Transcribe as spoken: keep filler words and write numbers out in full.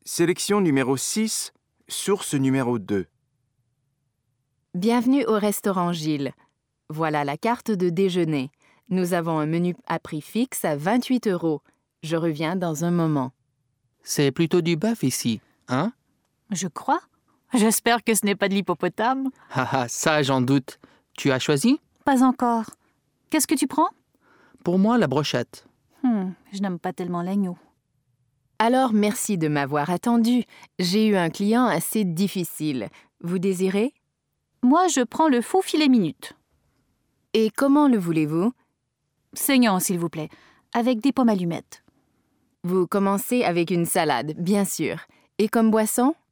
Sélection numéro six, source numéro deux. Bienvenue au restaurant Gilles. Voilà la carte de déjeuner. Nous avons un menu à prix fixe à vingt-huit euros. Je reviens dans un moment. C'est plutôt du bœuf ici, hein? Je crois. J'espère que ce n'est pas de l'hippopotame. Ah ah, ça j'en doute. Tu as choisi? Pas encore. Qu'est-ce que tu prends? Pour moi, la brochette. Hmm, je n'aime pas tellement l'agneau. Alors, merci de m'avoir attendu. J'ai eu un client assez difficile. Vous désirez? Moi, je prends le faux filet minute. Et comment le voulez-vous? Saignant, s'il vous plaît, avec des pommes allumettes. Vous commencez avec une salade, bien sûr. Et comme boisson?